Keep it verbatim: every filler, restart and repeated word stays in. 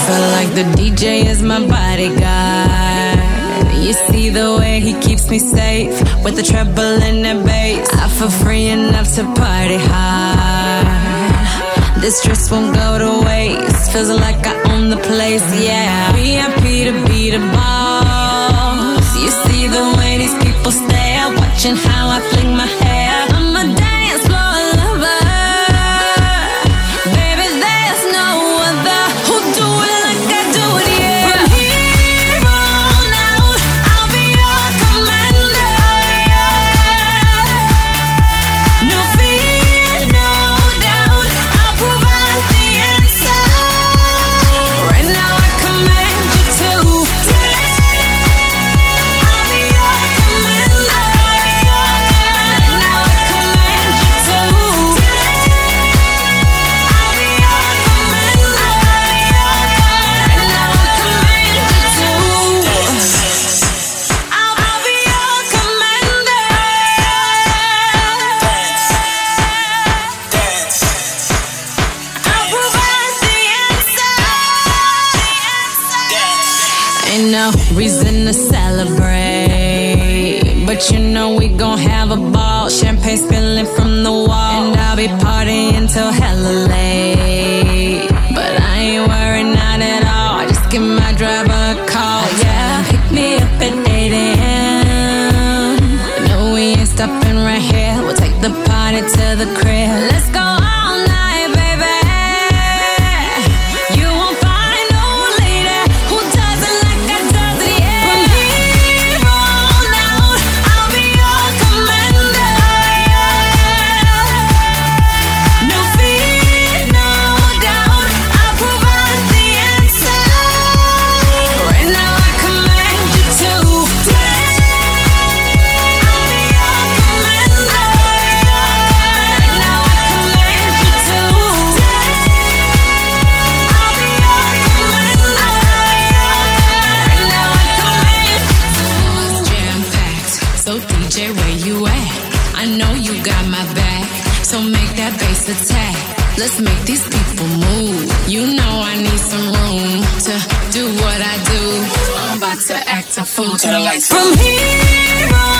feel like the D J is my bodyguard. You see the way he keeps me safe with the treble and the bass. I feel free enough to party hard. This dress won't go to waste. Feels like I own the place, yeah. V I P to be the boss. You see the way these people stare, watching how I fling my hair. I'm a dance floor lover. Baby, there's no other who do it like I do it, yeah. From here on out, I'll be your commander, yeah. No fear, no doubt, I'll provide the answer. Right now I command you to dance. I'll be your commander. Right now I command you to dance. I'll be your commander. Right now I command you to dance. I'll be your commander. I'll provide the answer. Ain't no reason to celebrate, but you know we gon' have a ball. Champagne spilling from the wall, and I'll be partying till hella late. But I ain't worried, not at all. Just give my driver a call, yeah. Pick me up at eight a.m. No, we ain't stopping right here. We'll take the party to the crib. Let's go all night, baby. You won't find no lady who does it like I does it, yeah. From here on out, I'll be your commander, yeah. No fear, no doubt, I'll provide the answer. Right now I command you to dance. I'll be your commander. Right now I command you to dance. I'll be your commander. Right now I command you to. It's jam-packed, so D J, where you at? I know you got my back, so make that bass attack. Let's make these people move. You know I need some room to do what I do. I'm about to act a fool till the lights. From here on